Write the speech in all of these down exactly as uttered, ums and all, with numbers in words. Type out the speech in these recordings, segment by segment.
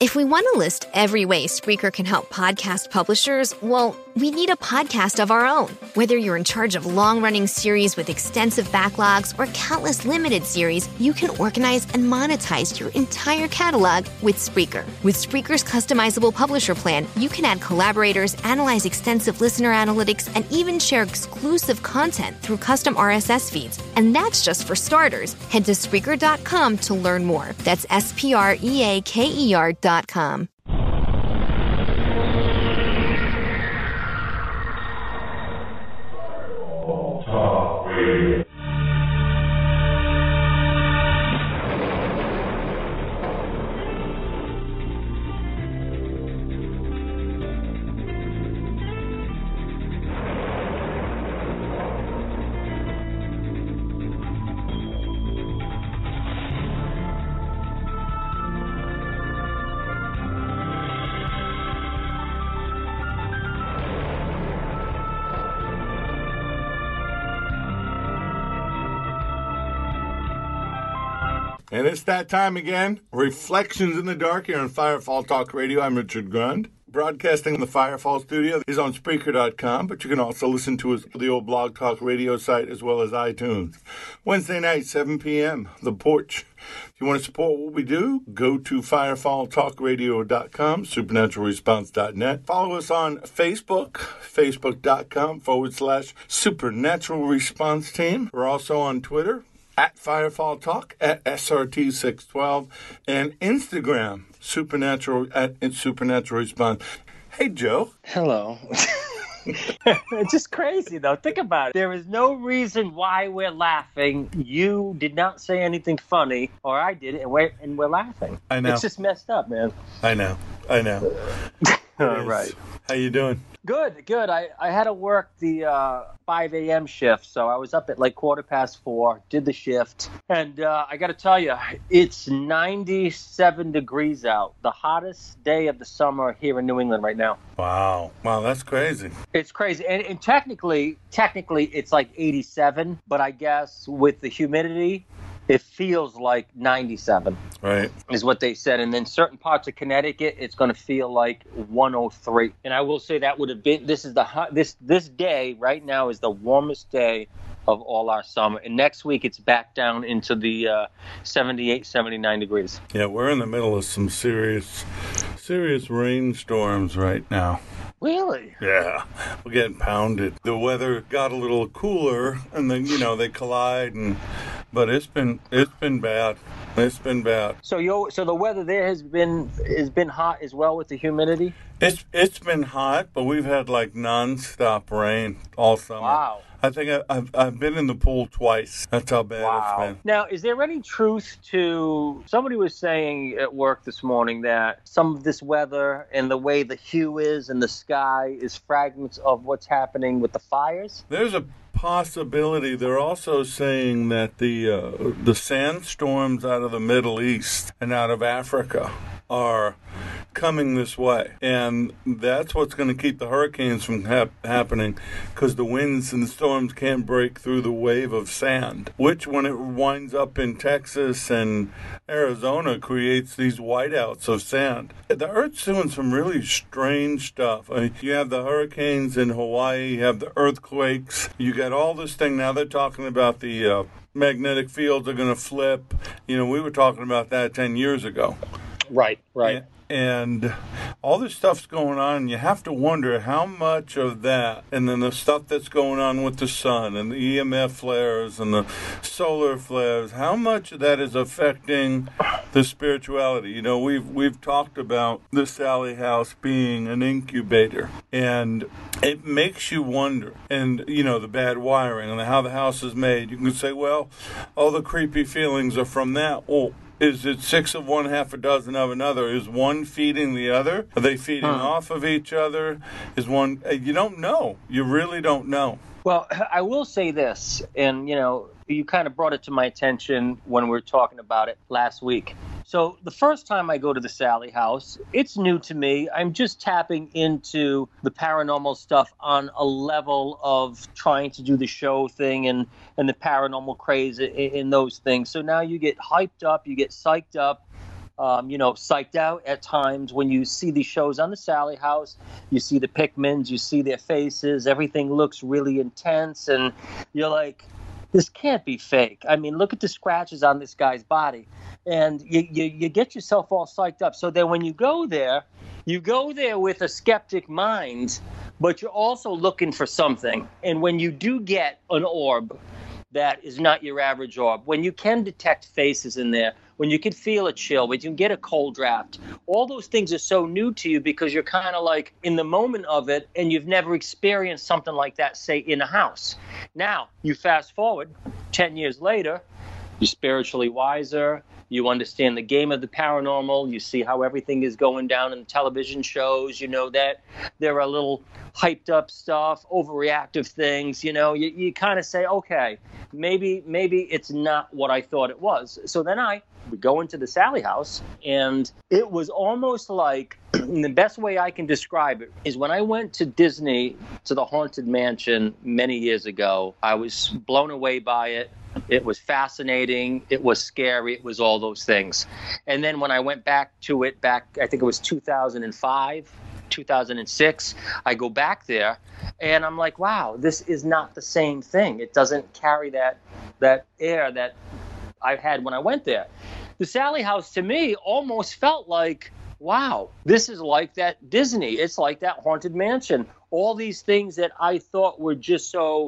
If we want to list every way Spreaker can help podcast publishers, well, we need a podcast of our own. Whether you're in charge of long-running series with extensive backlogs or countless limited series, you can organize and monetize your entire catalog with Spreaker. With Spreaker's customizable publisher plan, you can add collaborators, analyze extensive listener analytics, and even share exclusive content through custom R S S feeds. And that's just for starters. Head to Spreaker dot com to learn more. That's S P R E A K E R dot com. And it's that time again. Reflections in the Dark here on Firefall Talk Radio. I'm Richard Grund. Broadcasting in the Firefall studio is on Spreaker dot com, but you can also listen to us on the old Blog Talk Radio site as well as iTunes. Wednesday night, seven p.m., The Porch. If you want to support what we do, go to firefall talk radio dot com, supernatural response dot net. Follow us on Facebook, facebook.com forward slash Supernatural Response Team. We're also on Twitter, at Firefall Talk, at S R T six twelve, and Instagram, Supernatural, at Supernatural Response. Hey, Joe. Hello. It's just crazy, though. Think about it. There is no reason why we're laughing. You did not say anything funny, or I did it, and we're, and we're laughing. I know. It's just messed up, man. I know. I know. All right. How you doing? Good, good. I, I had to work the uh, five a.m. shift, so I was up at like quarter past four, did the shift, and uh, I got to tell you, it's ninety-seven degrees out, the hottest day of the summer here in New England right now. Wow. Wow, that's crazy. It's crazy, and, and technically, technically, it's like eighty-seven, but I guess with the humidity, it feels like ninety-seven. Right. Is what they said. And then certain parts of Connecticut, it's going to feel like one oh three. And I will say that would have been, this is the hot, this, this day right now is the warmest day of all our summer. And next week, it's back down into the uh, seventy-eight, seventy-nine degrees. Yeah, we're in the middle of some serious, serious rainstorms right now. Really? Yeah, we're getting pounded. The weather got a little cooler, and then, you know, they collide, and but it's been it's been bad. It's been bad. So you so the weather there has been has been hot as well with the humidity? It's it's been hot, but we've had like nonstop rain all summer. Wow. I think I, I've I've been in the pool twice. That's how bad Wow. it's been. Now, is there any truth to, somebody was saying at work this morning that some of this weather and the way the hue is in the sky is fragments of what's happening with the fires? There's a possibility. They're also saying that the uh, the sandstorms out of the Middle East and out of Africa are coming this way, and that's what's going to keep the hurricanes from hap- happening, because the winds and the storms can't break through the wave of sand, which when it winds up in Texas and Arizona creates these whiteouts of sand. The Earth's doing some really strange stuff. I mean, you have the hurricanes in Hawaii, you have the earthquakes, you got all this thing. Now they're talking about the uh, magnetic fields are going to flip. You know, we were talking about that ten years ago. Right, right. And, and all this stuff's going on, and you have to wonder how much of that, and then the stuff that's going on with the sun, and the E M F flares, and the solar flares, how much of that is affecting the spirituality. You know, we've we've talked about the Sallie House being an incubator, and it makes you wonder, and, you know, the bad wiring, and how the house is made. You can say, well, all the creepy feelings are from that. Well, is it six of one, half a dozen of another? Is one feeding the other? Are they feeding huh. off of each other? Is one... You don't know. You really don't know. Well, I will say this, and, you know, you kind of brought it to my attention when we were talking about it last week. So the first time I go to the Sallie House, it's new to me. I'm just tapping into the paranormal stuff on a level of trying to do the show thing and, and the paranormal craze in, in those things. So now you get hyped up, you get psyched up um, you know, psyched out at times when you see these shows on the Sallie House. You see the Pickmans, you see their faces, everything looks really intense, and you're like, this can't be fake. I mean, look at the scratches on this guy's body. And you, you, you get yourself all psyched up. So then when you go there, you go there with a skeptic mind, but you're also looking for something. And when you do get an orb that is not your average orb, when you can detect faces in there, when you can feel a chill, when you can get a cold draft, all those things are so new to you because you're kind of like in the moment of it and you've never experienced something like that, say, in a house. Now, you fast forward ten years later, you're spiritually wiser, you understand the game of the paranormal, you see how everything is going down in the television shows, you know that there are little hyped up stuff, overreactive things, you know, you, you kind of say, okay, maybe maybe it's not what I thought it was. So then I would go into the Sallie House, and it was almost like, the best way I can describe it is when I went to Disney, to the Haunted Mansion many years ago, I was blown away by it. It was fascinating. It was scary. It was all those things. And then when I went back to it, back, I think it was two thousand five, two thousand six, I go back there and I'm like, wow, this is not the same thing. It doesn't carry that that air that I had when I went there. The Sallie House to me almost felt like, wow, this is like that Disney. It's like that Haunted Mansion. All these things that I thought were just so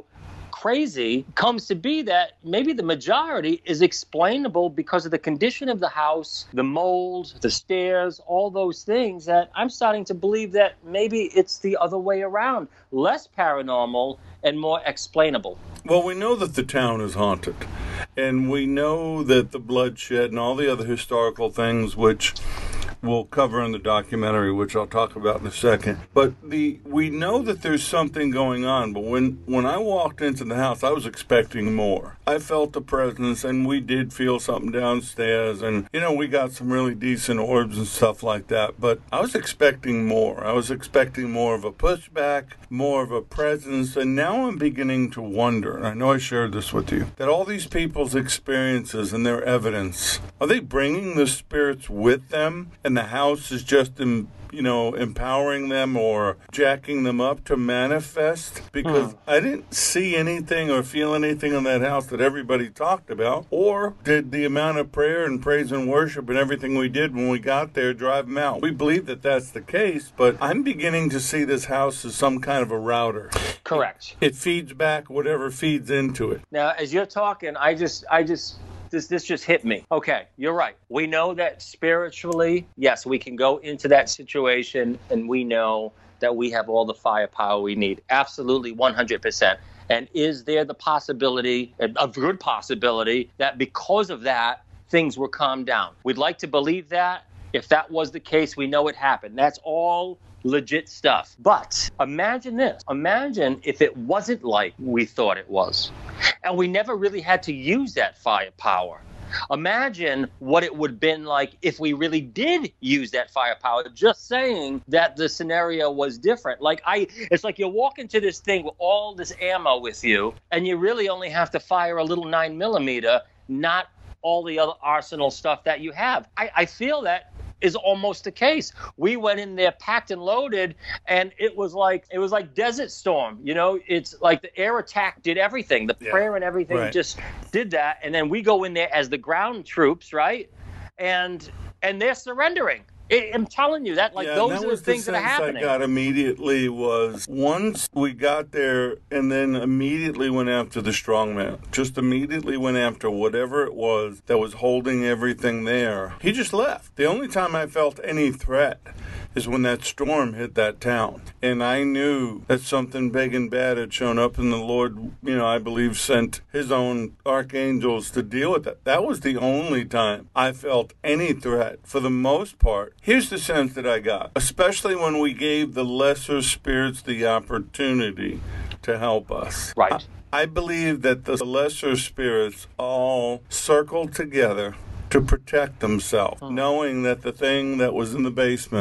crazy comes to be that maybe the majority is explainable because of the condition of the house, the mold, the stairs, all those things that I'm starting to believe that maybe it's the other way around, less paranormal and more explainable. Well, we know that the town is haunted, and we know that the bloodshed and all the other historical things which we'll cover in the documentary, which I'll talk about in a second. But the we know that there's something going on, but when, when I walked into the house, I was expecting more. I felt the presence, and we did feel something downstairs, and, you know, we got some really decent orbs and stuff like that, but I was expecting more. I was expecting more of a pushback, more of a presence, and now I'm beginning to wonder, and I know I shared this with you, that all these people's experiences and their evidence, are they bringing the spirits with them, and the house is just, in, you know, empowering them or jacking them up to manifest? Because hmm. I didn't see anything or feel anything in that house that everybody talked about. Or did the amount of prayer and praise and worship and everything we did when we got there drive them out? We believe that that's the case, but I'm beginning to see this house as some kind of a router. Correct. It, it feeds back whatever feeds into it. Now, as you're talking, I just, I just... This this just hit me. Okay, you're right. We know that spiritually, yes, we can go into that situation and we know that we have all the firepower we need. Absolutely, one hundred percent. And is there the possibility, a good possibility, that because of that, things were calmed down? We'd like to believe that. If that was the case, we know it happened. That's all legit stuff. But imagine this. Imagine if it wasn't like we thought it was, and we never really had to use that firepower. Imagine what it would have been like if we really did use that firepower. Just saying that the scenario was different. Like I, it's like you walk into this thing with all this ammo with you, and you really only have to fire a little nine millimeter, not all the other arsenal stuff that you have. I, I feel that is almost the case. We went in there packed and loaded, and it was like it was like Desert Storm. You know, it's like the air attack did everything. The yeah, prayer and everything right. just did that, and then we go in there as the ground troops, right? And and they're surrendering. I'm telling you that, like, yeah, those that are the things the that are happening. I got immediately was once we got there, and then immediately went after the strongman. Just immediately went after whatever it was that was holding everything there. He just left. The only time I felt any threat is when that storm hit that town. And I knew that something big and bad had shown up, and the Lord, you know, I believe sent his own archangels to deal with it. That was the only time I felt any threat. For the most part, here's the sense that I got, especially when we gave the lesser spirits the opportunity to help us. Right. I, I believe that the lesser spirits all circled together to protect themselves, hmm. knowing that the thing that was in the basement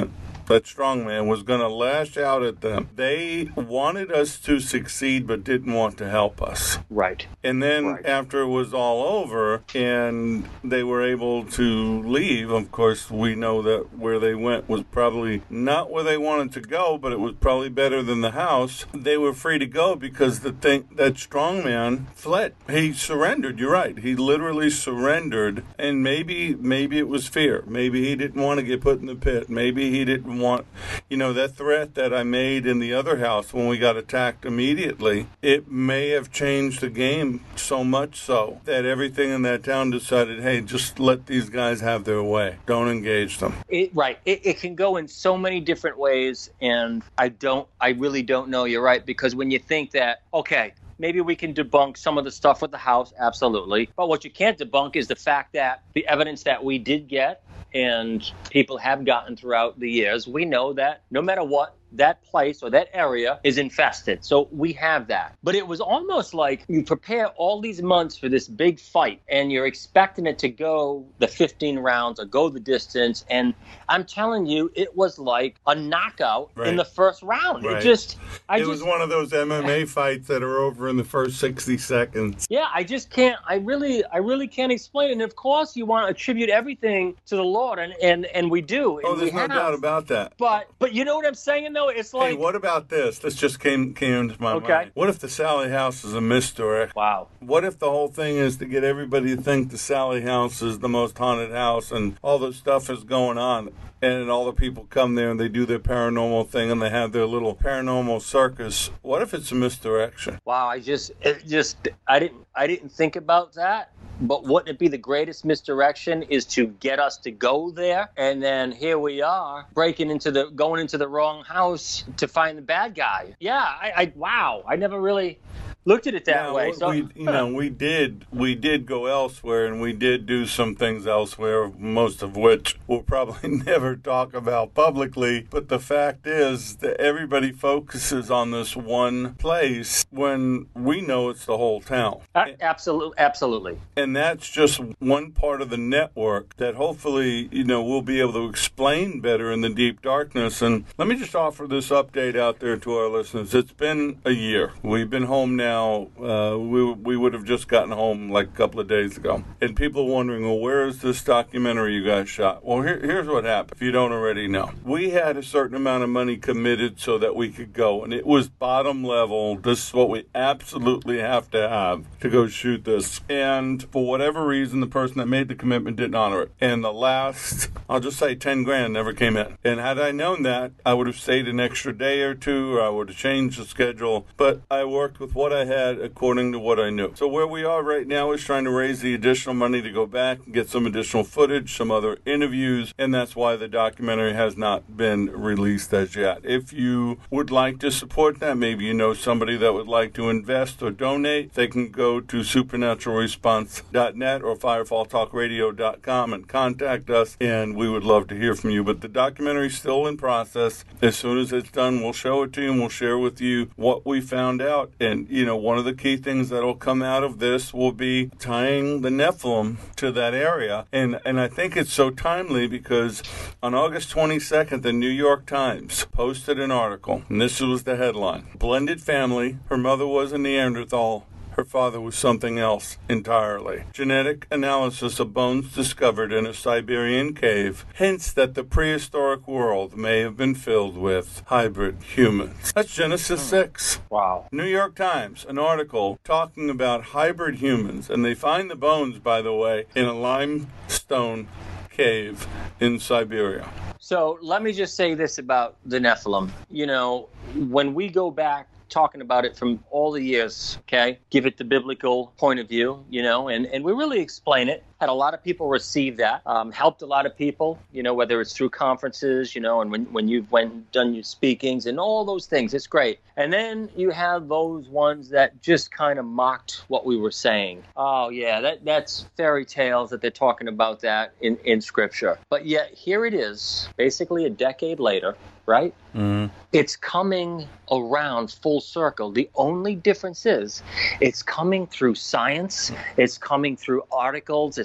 that strongman, was going to lash out at them. They wanted us to succeed but didn't want to help us. Right. And then Right. after it was all over and they were able to leave, of course, we know that where they went was probably not where they wanted to go, but it was probably better than the house. They were free to go because the thing, that strongman fled. He surrendered. You're right. He literally surrendered. And maybe, maybe it was fear. Maybe he didn't want to get put in the pit. Maybe he didn't want, you know, that threat that I made in the other house when we got attacked immediately, it may have changed the game so much so that everything in that town decided, hey, just let these guys have their way. Don't engage them. It, right. It, it can go in so many different ways, and I don't, I really don't know. You're right, because when you think that, okay, maybe we can debunk some of the stuff with the house, absolutely. But what you can't debunk is the fact that the evidence that we did get and people have gotten throughout the years, we know that no matter what, that place or that area is infested. So we have that. But it was almost like you prepare all these months for this big fight and you're expecting it to go the fifteen rounds or go the distance. And I'm telling you, it was like a knockout right. in the first round. Right. It just, I it just, was one of those M M A fights that are over in the first sixty seconds. Yeah, I just can't, I really, I really can't explain it. And of course you want to attribute everything to the Lord, and, and, and we do. Oh, there's no have. doubt about that. But, but you know what I'm saying, though? It's like, hey, what about this? This just came came into my okay. mind. What if the Sally House is a misdirect? Wow. What if the whole thing is to get everybody to think the Sally House is the most haunted house and all this stuff is going on? And all the people come there and they do their paranormal thing and they have their little paranormal circus. What if it's a misdirection? Wow, I just, it just, I didn't, I didn't think about that. But wouldn't it be the greatest misdirection is to get us to go there, and then here we are breaking into the, going into the wrong house to find the bad guy? Yeah, I, I wow, I never really looked at it that yeah, way. So, we, you know, we did we did go elsewhere, and we did do some things elsewhere, most of which we'll probably never talk about publicly. But the fact is that everybody focuses on this one place when we know it's the whole town. Uh, absolutely, absolutely. And that's just one part of the network that hopefully, you know, we'll be able to explain better in the deep darkness. And let me just offer this update out there to our listeners. It's been a year. We've been home now. Uh, we we would have just gotten home like a couple of days ago. And people are wondering, well, where is this documentary you guys shot? Well, here, here's what happened, if you don't already know. We had a certain amount of money committed so that we could go. And it was bottom level. This is what we absolutely have to have to go shoot this. And for whatever reason, the person that made the commitment didn't honor it. And the last, I'll just say ten grand never came in. And had I known that, I would have stayed an extra day or two, or I would have changed the schedule. But I worked with what I had according to what I knew. So where we are right now is trying to raise the additional money to go back and get some additional footage, some other interviews, and that's why the documentary has not been released as yet. If you would like to support that, maybe you know somebody that would like to invest or donate, they can go to supernatural response dot net or firefall talk radio dot com and contact us, and we would love to hear from you. But the documentary is still in process. As soon as it's done, we'll show it to you and we'll share with you what we found out. And, you know, one of the key things that will come out of this will be tying the Nephilim to that area. And, and I think it's so timely because on August twenty-second, the New York Times posted an article, and this was the headline. Blended family, her mother was a Neanderthal, her father was something else entirely. Genetic analysis of bones discovered in a Siberian cave hints that the prehistoric world may have been filled with hybrid humans. That's Genesis six. Wow. New York Times, an article talking about hybrid humans, and they find the bones, by the way, in a limestone cave in Siberia. So let me just say this about the Nephilim. You know, when we go back talking about it from all the years, okay, give it the biblical point of view, you know, and, and we really explain it. Had a lot of people receive that, um, helped a lot of people, you know, whether it's through conferences, you know, and when, when you've went and done your speakings and all those things, it's great. And then you have those ones that just kind of mocked what we were saying. Oh, yeah, that that's fairy tales that they're talking about that in, in Scripture. But yet here it is, basically a decade later, right? Mm-hmm. It's coming around full circle. The only difference is it's coming through science. It's coming through articles. It's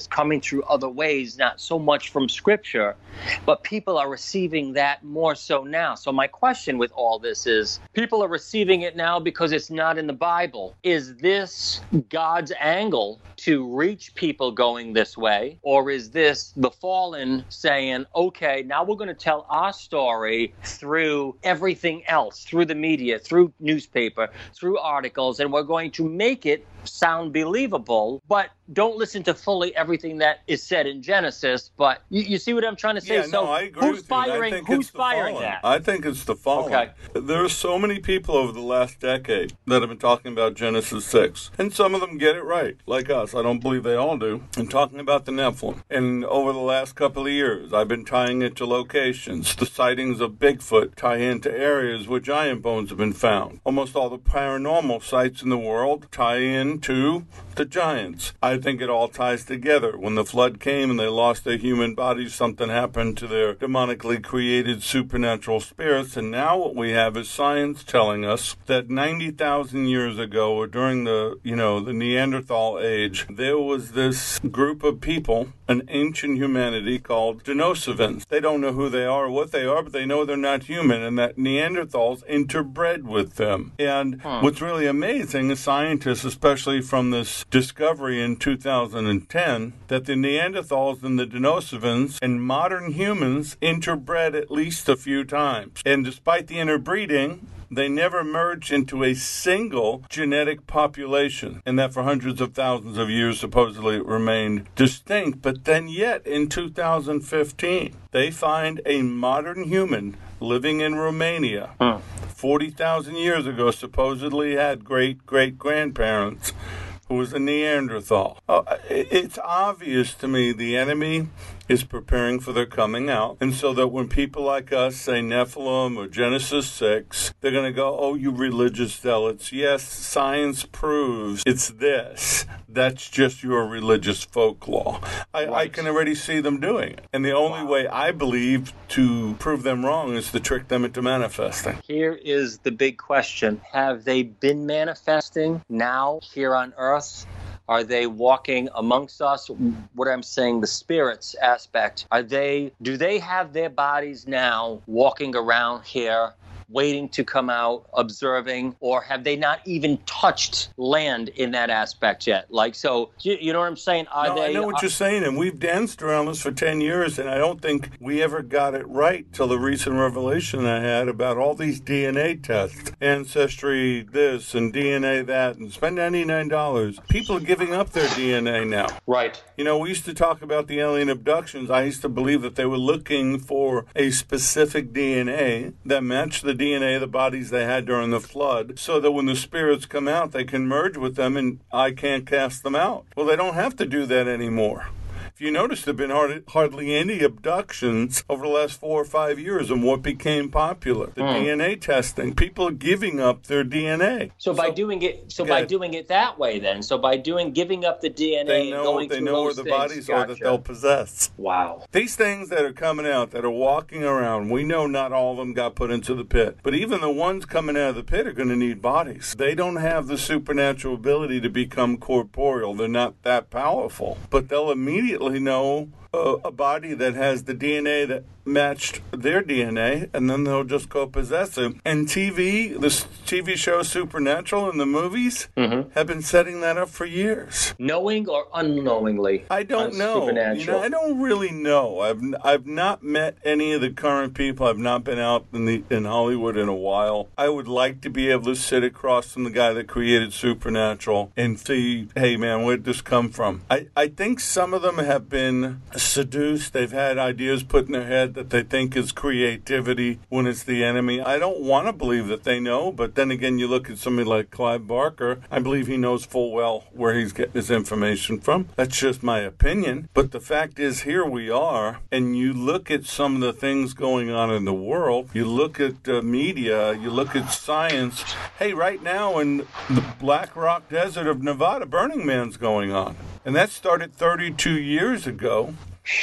coming through other ways, not so much from Scripture, but people are receiving that more so now. So my question with all this is, people are receiving it now because it's not in the Bible. Is this God's angle to reach people going this way? Or is this the fallen saying, okay, now we're going to tell our story through everything else, through the media, through newspaper, through articles, and we're going to make it sound believable, but don't listen to fully everything that is said in Genesis. But you, you see what I'm trying to say? Yeah, so no, I agree who's with firing, you. I think who's it's the firing fallen. that? I think it's the fallen. Okay. There are so many people over the last decade that have been talking about Genesis six, and some of them get it right, like us. I don't believe they all do. And talking about the Nephilim. And over the last couple of years, I've been tying it to locations. The sightings of Bigfoot tie into areas where giant bones have been found. Almost all the paranormal sites in the world tie into the giants. I think it all ties together. When the flood came and they lost their human bodies, something happened to their demonically created supernatural spirits. And now what we have is science telling us that ninety thousand years ago, or during the, you know, the Neanderthal age, there was this group of people, an ancient humanity called Denisovans. They don't know who they are or what they are, but they know they're not human, and that Neanderthals interbred with them. And hmm. what's really amazing is scientists, especially from this discovery in two thousand ten, that the Neanderthals and the Denisovans and modern humans interbred at least a few times. And despite the interbreeding, they never merged into a single genetic population, and that for hundreds of thousands of years supposedly it remained distinct. But then yet in two thousand fifteen, they find a modern human living in Romania, huh. forty thousand years ago, supposedly had great-great-grandparents who was a Neanderthal. Oh, it's obvious to me the enemy is preparing for their coming out, and so that when people like us say Nephilim or Genesis six, they're going to go, oh, you religious zealots, yes, science proves it's this. That's just your religious folklore. I, right. I can already see them doing it. And the only wow. way I believe to prove them wrong is to trick them into manifesting. Here is the big question. Have they been manifesting now here on earth? Are they walking amongst us? What I'm saying, the spirits aspect. Are they? Do they have their bodies now walking around here, waiting to come out, observing, or have they not even touched land in that aspect yet? Like, so, you, you know what I'm saying? Are no, they, I know what uh, you're saying, and we've danced around this for ten years, and I don't think we ever got it right till the recent revelation I had about all these D N A tests, Ancestry this and D N A that, and spend ninety-nine dollars. People are giving up their D N A now. Right. You know, we used to talk about the alien abductions. I used to believe that they were looking for a specific D N A that matched the D N A of the bodies they had during the flood, so that when the spirits come out, they can merge with them and I can't cast them out. Well, they don't have to do that anymore. If you notice, there have been hard, hardly any abductions over the last four or five years, and what became popular, the hmm. D N A testing. People are giving up their D N A. So, so by doing it, so by doing it that way, then, so by doing giving up the D N A, they know, and going they through know those where the things, bodies gotcha. are that they'll possess. Wow. These things that are coming out, that are walking around, we know not all of them got put into the pit, but even the ones coming out of the pit are going to need bodies. They don't have the supernatural ability to become corporeal. They're not that powerful, but they'll immediately know A, a body that has the D N A that matched their D N A, and then they'll just go possess it. And T V, this T V show Supernatural and the movies mm-hmm. have been setting that up for years. Knowing or unknowingly? I don't know. You know. I don't really know. I've I've not met any of the current people. I've not been out in the in Hollywood in a while. I would like to be able to sit across from the guy that created Supernatural and see, hey man, where'd this come from? I, I think some of them have been seduced. They've had ideas put in their head that they think is creativity when it's the enemy. I don't want to believe that they know, but then again, you look at somebody like Clive Barker, I believe he knows full well where he's getting his information from. That's just my opinion. But the fact is, here we are, and you look at some of the things going on in the world, you look at uh, media, you look at science. Hey, right now in the Black Rock Desert of Nevada, Burning Man's going on. And that started thirty-two years ago.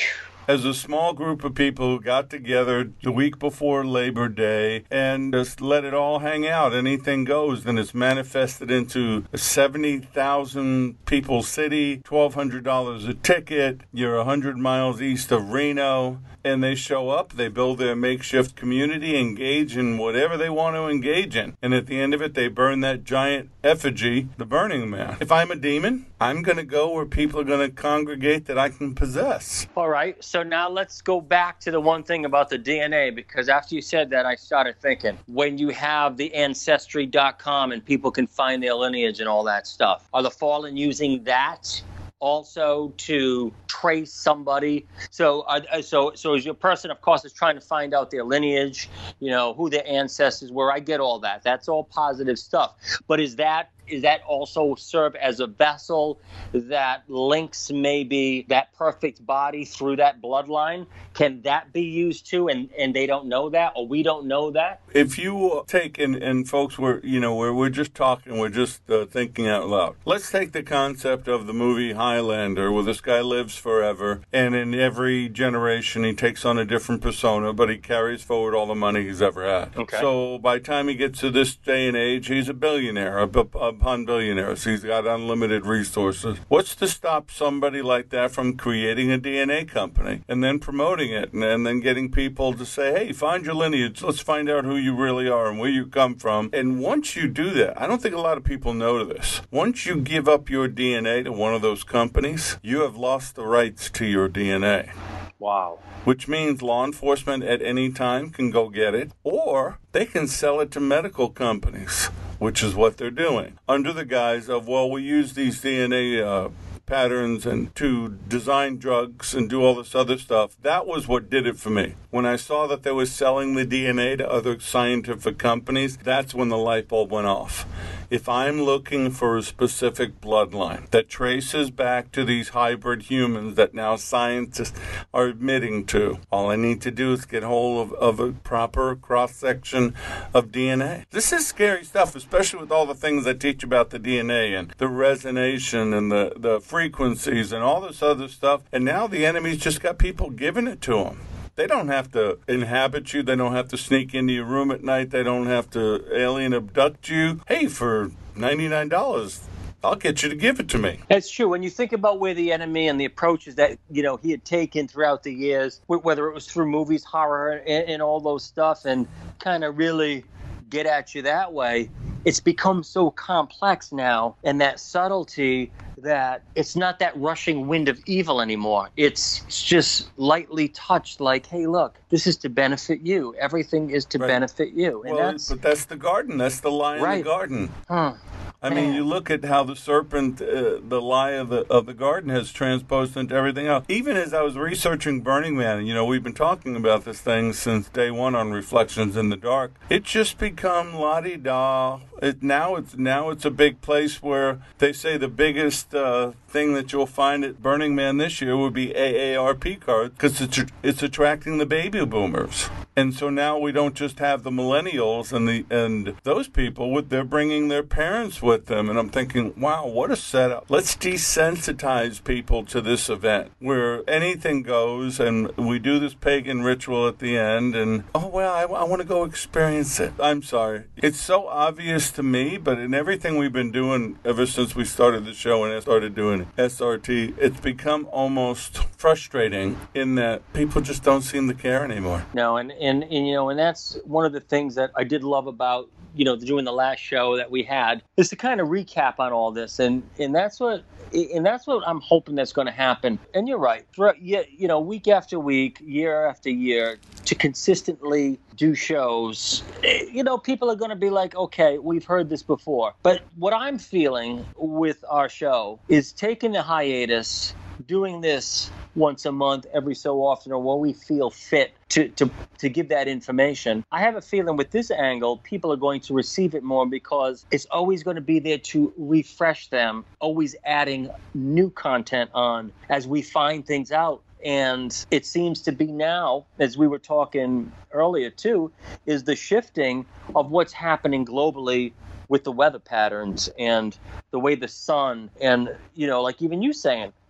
as a small group of people who got together the week before Labor Day and just let it all hang out. Anything goes. Then it's manifested into a seventy thousand people city, twelve hundred dollars a ticket. You're one hundred miles east of Reno. And they show up, they build their makeshift community, engage in whatever they want to engage in. And at the end of it, they burn that giant effigy, the Burning Man. If I'm a demon, I'm going to go where people are going to congregate that I can possess. All right. So now let's go back to the one thing about the D N A, because after you said that, I started thinking, when you have the Ancestry dot com and people can find their lineage and all that stuff, are the Fallen using that also to trace somebody? So uh, so so as your person, of course, is trying to find out their lineage, you know, who their ancestors were. I get all that. That's all positive stuff. But is that is that also serve as a vessel that links maybe that perfect body through that bloodline? Can that be used too, and, and they don't know that, or we don't know that? If you take, and, and folks, we're, you know, we're, we're just talking, we're just uh, thinking out loud. Let's take the concept of the movie Highlander, where this guy lives forever, and in every generation he takes on a different persona, but he carries forward all the money he's ever had. Okay. So by the time he gets to this day and age, he's a billionaire, a, a upon billionaires. He's got unlimited resources. What's to stop somebody like that from creating a D N A company and then promoting it and, and then getting people to say, hey, find your lineage. Let's find out who you really are and where you come from. And once you do that, I don't think a lot of people know this. Once you give up your D N A to one of those companies, you have lost the rights to your D N A. Wow. Which means law enforcement at any time can go get it, or they can sell it to medical companies, which is what they're doing, under the guise of, well, we use these D N A uh, patterns and to design drugs and do all this other stuff. That was what did it for me. When I saw that they were selling the D N A to other scientific companies, that's when the light bulb went off. If I'm looking for a specific bloodline that traces back to these hybrid humans that now scientists are admitting to, all I need to do is get hold of, of a proper cross-section of D N A. This is scary stuff, especially with all the things I teach about the D N A and the resonation and the, the frequencies and all this other stuff. And now the enemy's just got people giving it to them. They don't have to inhabit you. They don't have to sneak into your room at night. They don't have to alien abduct you. Hey, for ninety-nine dollars, I'll get you to give it to me. That's true. When you think about where the enemy and the approaches that, you know, he had taken throughout the years, whether it was through movies, horror, and, and all those stuff, and kind of really get at you that way, it's become so complex now, and that subtlety, that it's not that rushing wind of evil anymore. It's just lightly touched, like, hey, look, this is to benefit you. Everything is to right. benefit you. And well, that's, but that's the garden. That's the lie right. in the garden. Huh. I mean, you look at how the serpent, uh, the lie of the of the garden has transposed into everything else. Even as I was researching Burning Man, you know, we've been talking about this thing since day one on Reflections in the Dark. It's just become la-di-da. It, now it's now it's a big place where they say the biggest uh, thing that you'll find at Burning Man this year would be A A R P cards, because it's it's attracting the baby boomers. And so now we don't just have the millennials and the and those people with they're bringing their parents with them. And I'm thinking, wow, what a setup. Let's desensitize people to this event where anything goes, and we do this pagan ritual at the end, and oh well, I, I want to go experience it. I'm sorry, it's so obvious to me, but in everything we've been doing ever since we started the show and started doing S R T, it's become almost frustrating in that people just don't seem to care anymore. No, and, and, and you know, and that's one of the things that I did love about, you know, doing the last show that we had, is to kind of recap on all this, and and that's what and that's what I'm hoping that's going to happen. And you're right, for, you know, week after week, year after year, to consistently do shows, you know, people are going to be like, okay, we've heard this before. But what I'm feeling with our show is taking the hiatus, doing this once a month, every so often, or when we feel fit to, to, to give that information. I have a feeling with this angle, people are going to receive it more, because it's always going to be there to refresh them, always adding new content on as we find things out. And it seems to be now, as we were talking earlier too, is the shifting of what's happening globally with the weather patterns and the way the sun, and, you know, like even you saying, look,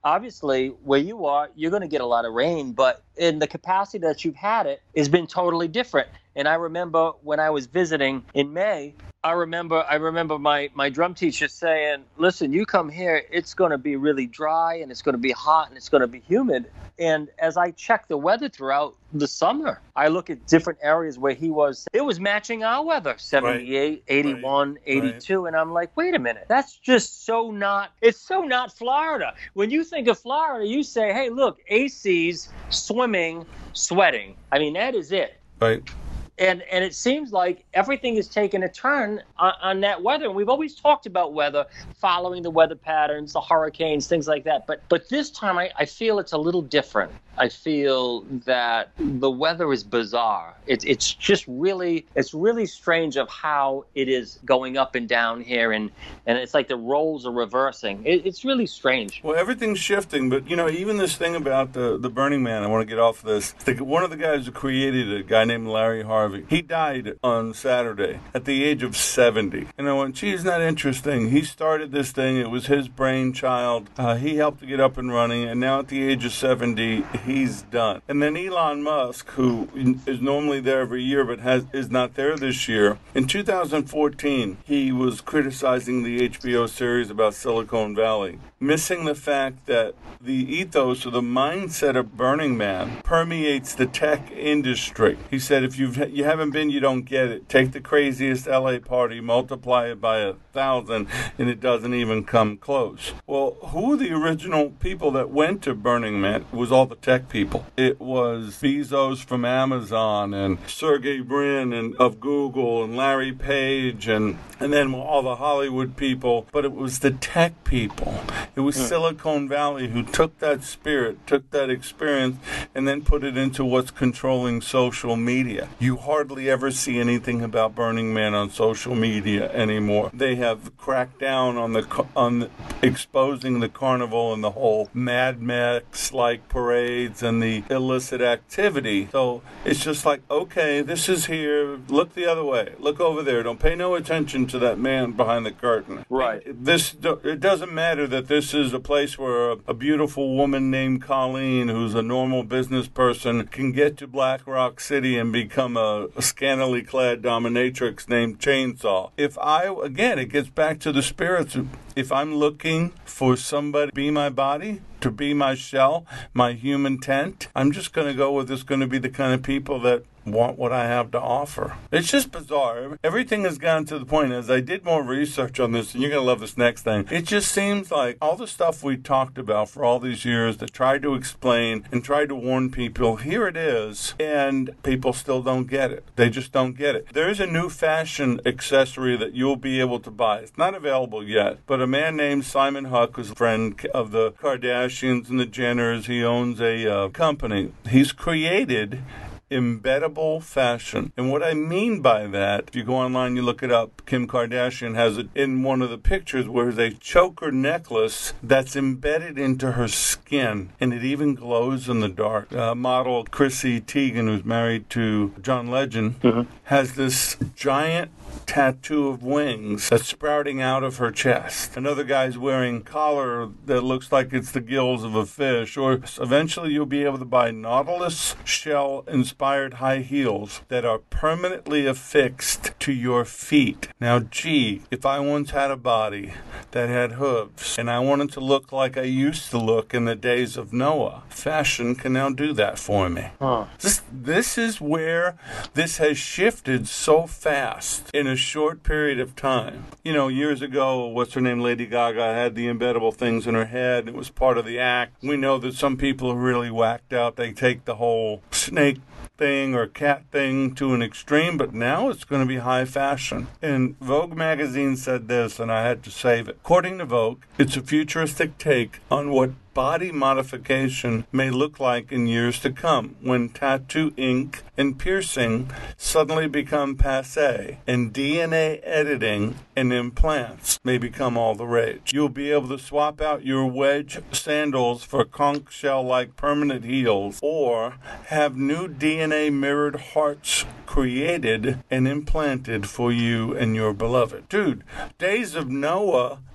obviously where you are, you're going to get a lot of rain, but in the capacity that you've had it has been totally different. And I remember when I was visiting in May, I remember I remember my, my drum teacher saying, listen, you come here, it's going to be really dry and it's going to be hot and it's going to be humid. And as I check the weather throughout the summer, I look at different areas where he was, it was matching our weather, seventy-eight, right. eighty-one, right. eighty-two. Right. And I'm like, wait a minute, that's just so not, it's so not Florida. When you think of Florida, you say, hey, look, A Cs, swimming, sweating. I mean, that is it. Right. And and it seems like everything is taking a turn on, on that weather. And we've always talked about weather, following the weather patterns, the hurricanes, things like that. But but this time I, I feel it's a little different. I feel that the weather is bizarre. It's it's just really it's really strange of how it is going up and down here, and, and it's like the roles are reversing. It, it's really strange. Well, everything's shifting, but you know, even this thing about the the Burning Man. I want to get off of this. The, one of the guys who created it, a guy named Larry Harvey, he died on Saturday at the age of seventy. And I went, geez, not interesting. He started this thing. It was his brainchild. Uh, he helped to get up and running, and now at the age of seventy, he's done. And then Elon Musk, who is normally there every year but has is not there this year, in two thousand fourteen, he was criticizing the H B O series about Silicon Valley, missing the fact that the ethos or the mindset of Burning Man permeates the tech industry. He said, if you've, you haven't been, you don't get it. Take the craziest L A party, multiply it by a thousand, and it doesn't even come close. Well, who were the original people that went to Burning Man? It was all the tech people. It was Bezos from Amazon and Sergey Brin and of Google and Larry Page and, and then all the Hollywood people. But it was the tech people. It was hmm. Silicon Valley who took that spirit, took that experience, and then put it into what's controlling social media. You hardly ever see anything about Burning Man on social media anymore. They have cracked down on the on the, exposing the carnival and the whole Mad Max-like parades and the illicit activity. So it's just like, okay, this is here. Look the other way. Look over there. Don't pay no attention to that man behind the curtain. Right. This it doesn't matter that this is a place where a, a beautiful woman named Colleen, who's a normal business person, can get to Black Rock City and become a, a scantily clad dominatrix named Chainsaw. If I, again, it gets back to the spirits. If I'm looking for somebody to be my body, to be my shell, my human tent, I'm just going to go with it's going to be the kind of people that want what I have to offer. It's just bizarre. Everything has gotten to the point, as I did more research on this, and you're going to love this next thing, it just seems like all the stuff we talked about for all these years that tried to explain and tried to warn people, here it is, and people still don't get it. They just don't get it. There is a new fashion accessory that you'll be able to buy. It's not available yet, but a man named Simon Huck, who's a friend of the Kardashians and the Jenners, he owns a uh, company. He's created embeddable fashion. And what I mean by that, if you go online, you look it up, Kim Kardashian has it in one of the pictures where there's a choker necklace that's embedded into her skin, and it even glows in the dark. Uh, model Chrissy Teigen, who's married to John Legend, mm-hmm. has this giant tattoo of wings that's sprouting out of her chest. Another guy's wearing a collar that looks like it's the gills of a fish. Or eventually you'll be able to buy Nautilus shell-inspired high heels that are permanently affixed to your feet. Now, gee, if I once had a body that had hooves and I wanted to look like I used to look in the days of Noah, fashion can now do that for me. Huh. This, this is where this has shifted so fast in a short period of time. You know, years ago, what's her name, Lady Gaga, had the embeddable things in her head. It was part of the act. We know that some people are really whacked out. They take the whole snake thing or cat thing to an extreme, but now it's going to be high fashion. And Vogue magazine said this, and I had to save it. According to Vogue, it's a futuristic take on what body modification may look like in years to come, when tattoo ink and piercing suddenly become passé and D N A editing and implants may become all the rage. You'll be able to swap out your wedge sandals for conch shell-like permanent heels, or have new D N A mirrored hearts created and implanted for you and your beloved. Dude, Days of Noah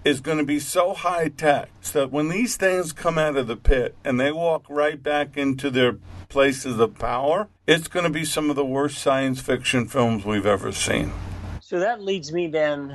is going to be so high-tech so that when these things come out of the pit and they walk right back into their places of power, it's going to be some of the worst science fiction films we've ever seen. So that leads me then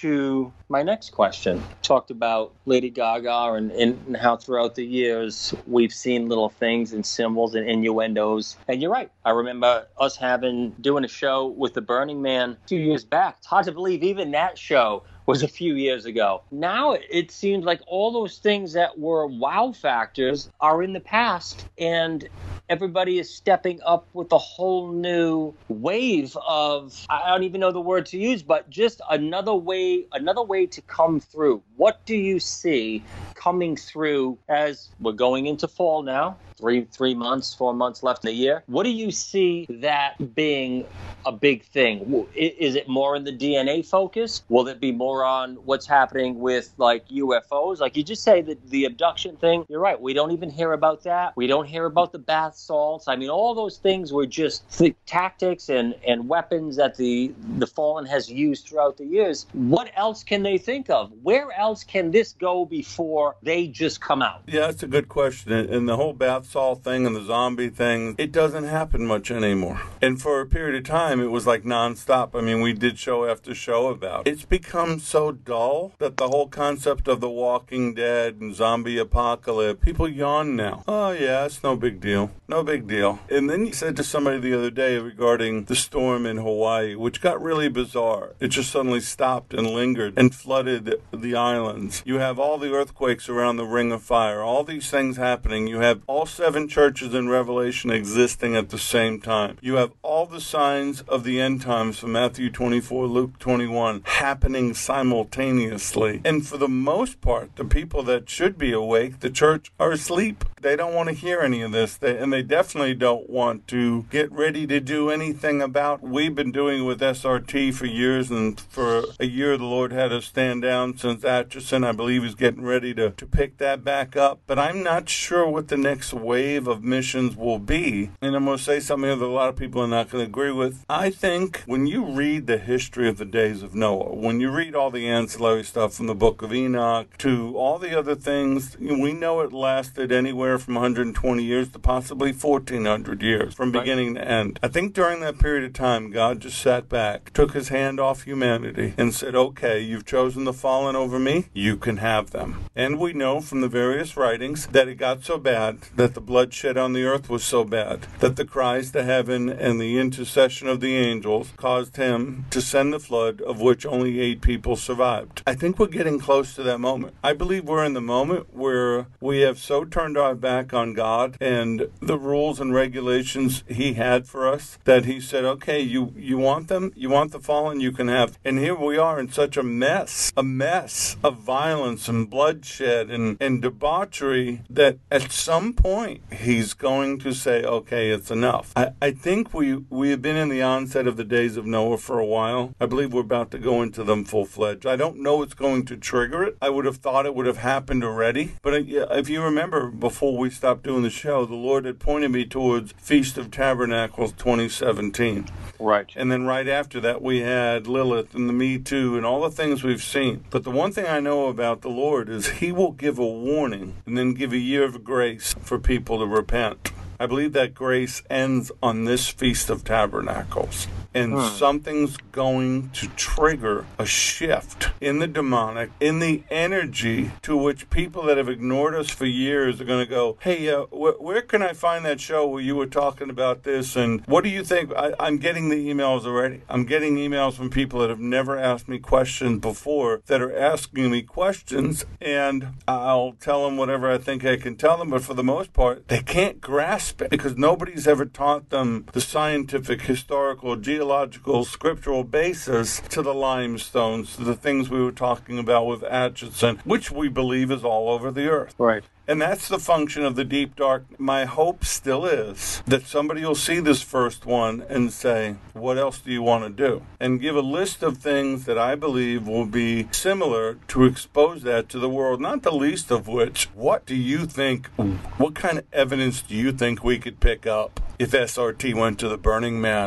to my next question. Talked about Lady Gaga and, and how throughout the years we've seen little things and symbols and innuendos. And you're right. I remember us having doing a show with the Burning Man a few years back. It's hard to believe even that show was a few years ago. Now it seems like all those things that were wow factors are in the past, and everybody is stepping up with a whole new wave of, I don't even know the word to use, but just another way, another way to come through. What do you see coming through as we're going into fall now? Three, three months, four months left in the year. What do you see that being a big thing? Is it more in the D N A focus? Will it be more on what's happening with like U F Os? Like you just say that the abduction thing, you're right. We don't even hear about that. We don't hear about the bath salts. I mean, all those things were just th- tactics and, and weapons that the, the Fallen has used throughout the years. What else can they think of? Where else can this go before they just come out? Yeah, that's a good question. And the whole bath salt thing and the zombie thing, it doesn't happen much anymore. And for a period of time, it was like nonstop. I mean, we did show after show about it. It's become so dull that the whole concept of the Walking Dead and zombie apocalypse, people yawn now. Oh, yeah, it's no big deal. No big deal. And then you said to somebody the other day regarding the storm in Hawaii, which got really bizarre. It just suddenly stopped and lingered and flooded the islands. You have all the earthquakes around the Ring of Fire, all these things happening. You have all seven churches in Revelation existing at the same time. You have all the signs of the end times from Matthew twenty-four, Luke twenty-one happening simultaneously. And for the most part, the people that should be awake, the church, are asleep. They don't want to hear any of this. They, and they definitely don't want to get ready to do anything about. We've been doing it with S R T for years, and for a year the Lord had us stand down since Atchison. I believe he's getting ready to, to pick that back up. But I'm not sure what the next wave of missions will be. And I'm going to say something that a lot of people are not going to agree with. I think when you read the history of the days of Noah, when you read all the ancillary stuff from the book of Enoch to all the other things, we know it lasted anywhere from one hundred twenty years to possibly fourteen hundred years from beginning to end. I think during that period of time, God just sat back, took his hand off humanity and said, okay, you've chosen the fallen over me, you can have them. And we know from the various writings that it got so bad that the bloodshed on the earth was so bad that the cries to heaven and the intercession of the angels caused him to send the flood, of which only eight people survived. I think we're getting close to that moment. I believe we're in the moment where we have so turned our back on God and the rules and regulations he had for us that he said, okay, you, you want them? You want the fallen? You can have. And here we are in such a mess, a mess of violence and bloodshed and, and debauchery that at some point he's going to say, okay, it's enough. I, I think we, we have been in the onset of the days of Noah for a while. I believe we're about to go into them full-fledged. I don't know what's going to trigger it. I would have thought it would have happened already. But if you remember, before we stopped doing the show, the Lord had pointed me towards Feast of Tabernacles twenty seventeen. Right. And then right after that, we had Lilith and the Me Too and all the things we've seen. But the one thing I know about the Lord is he will give a warning and then give a year of grace for people to repent. I believe that grace ends on this Feast of Tabernacles. And hmm. something's going to trigger a shift in the demonic, in the energy to which people that have ignored us for years are going to go, hey, uh, wh- where can I find that show where you were talking about this? And what do you think? I- I'm getting the emails already. I'm getting emails from people that have never asked me questions before that are asking me questions. And I'll tell them whatever I think I can tell them. But for the most part, they can't grasp it because nobody's ever taught them the scientific, historical, geological, scriptural basis to the limestones, to the things we were talking about with Atchison, which we believe is all over the earth. Right. And that's the function of the deep dark. My hope still is that somebody will see this first one and say, what else do you want to do? And give a list of things that I believe will be similar to expose that to the world, not the least of which, what do you think, what kind of evidence do you think we could pick up if S R T went to the Burning Man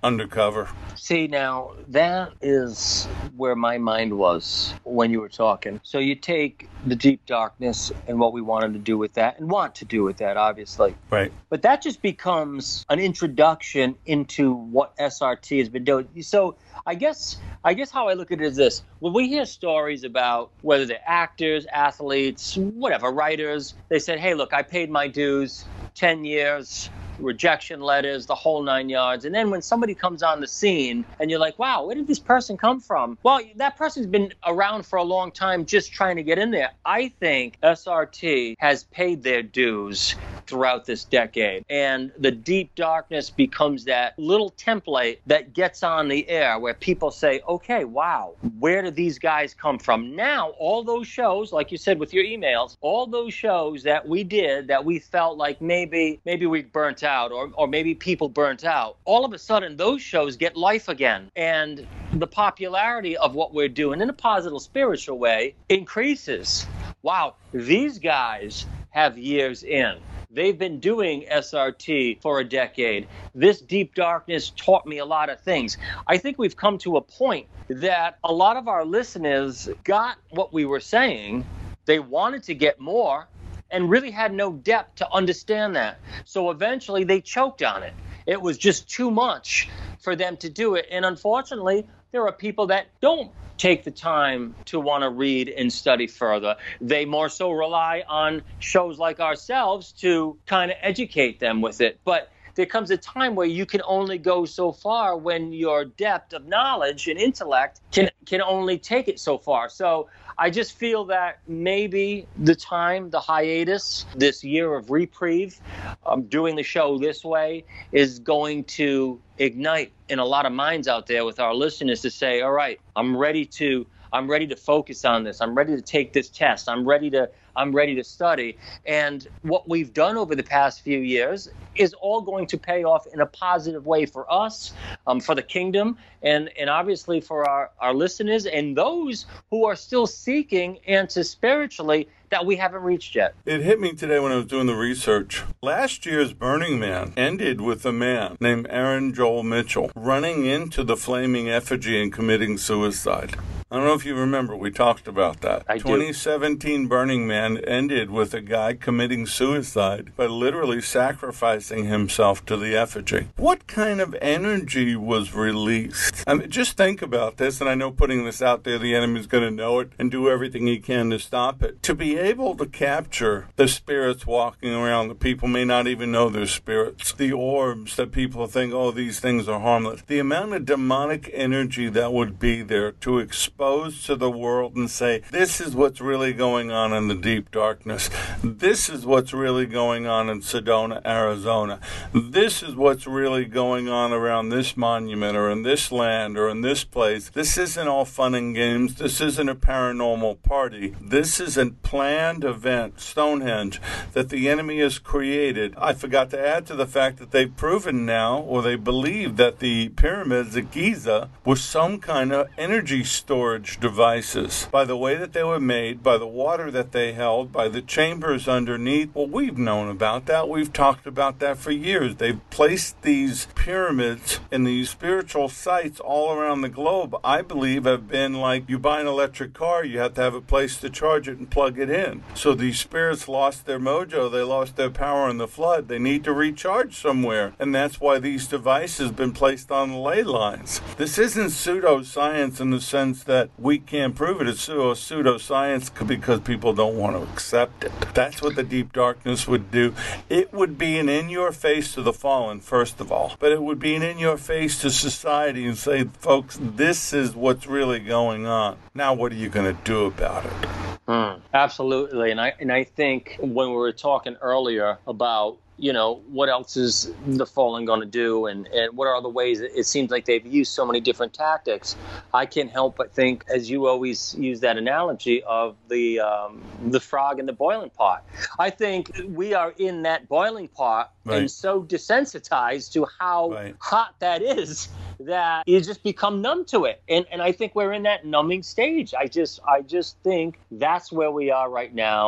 undercover. See, now, that is where my mind was when you were talking. So you take the deep darkness and what we wanted to do with that, and want to do with that, obviously. Right. But that just becomes an introduction into what S R T has been doing. So I guess I guess how I look at it is this. When we hear stories about whether they're actors, athletes, whatever, writers, they said, hey, look, I paid my dues, ten years, rejection letters, the whole nine yards. And then when somebody comes on the scene and you're like, wow, where did this person come from? Well, that person's been around for a long time just trying to get in there. I think S R T has paid their dues throughout this decade. And the deep darkness becomes that little template that gets on the air where people say, okay, wow, where did these guys come from? Now, all those shows, like you said with your emails, all those shows that we did that we felt like maybe maybe we burnt out or, or maybe people burnt out, all of a sudden those shows get life again. And the popularity of what we're doing in a positive spiritual way increases. Wow, these guys have years in. They've been doing S R T for a decade. This deep darkness taught me a lot of things. I think we've come to a point that a lot of our listeners got what we were saying. They wanted to get more and really had no depth to understand that. So eventually they choked on it. It was just too much for them to do it. And unfortunately, there are people that don't take the time to want to read and study further. They more so rely on shows like ourselves to kind of educate them with it. But there comes a time where you can only go so far when your depth of knowledge and intellect can can only take it so far. So I just feel that maybe the time, the hiatus, this year of reprieve, um, doing the show this way is going to ignite in a lot of minds out there with our listeners to say, all right, I'm ready to I'm ready to focus on this. I'm ready to take this test. I'm ready to I'm ready to study. And what we've done over the past few years is all going to pay off in a positive way for us, um, for the kingdom, and, and obviously for our, our listeners and those who are still seeking answers spiritually that we haven't reached yet. It hit me today when I was doing the research. Last year's Burning Man ended with a man named Aaron Joel Mitchell running into the flaming effigy and committing suicide. I don't know if you remember, we talked about that. I do. twenty seventeen Burning Man ended with a guy committing suicide by literally sacrificing himself to the effigy. What kind of energy was released? I mean, just think about this, and I know putting this out there, the enemy's going to know it and do everything he can to stop it. To be able to capture the spirits walking around, the people may not even know they're spirits, the orbs that people think, oh, these things are harmless. The amount of demonic energy that would be there to expose to the world and say, this is what's really going on in the deep darkness. This is what's really going on in Sedona, Arizona. This is what's really going on around this monument or in this land or in this place. This isn't all fun and games. This isn't a paranormal party. This is a planned event, Stonehenge, that the enemy has created. I forgot to add to the fact that they've proven now, or they believe, that the pyramids at Giza were some kind of energy storage devices. By the way that they were made, by the water that they held, by the chambers underneath. Well, we've known about that. We've talked about that for years. They've placed these pyramids in these spiritual sites all around the globe. I believe have been like you buy an electric car, you have to have a place to charge it and plug it in. So these spirits lost their mojo. They lost their power in the flood. They need to recharge somewhere. And that's why these devices have been placed on the ley lines. This isn't pseudoscience in the sense that we can't prove it. It's pseudo pseudoscience because people don't want to accept it. That's what the deep darkness would do. It would be an in-your-face to the fallen, first of all. But it would be an in-your-face to society and say, folks, this is what's really going on. Now what are you going to do about it? Mm, absolutely. And I and I think when we were talking earlier about, you know, what else is the fallen going to do, and, and what are the ways it, it seems like they've used so many different tactics, I can't help but think, as you always use that analogy, of the um, the frog in the boiling pot. I think we are in that boiling pot, right, and so desensitized to how right. hot that is that you just become numb to it. And and I think we're in that numbing stage. I just I just think that's where we are right now.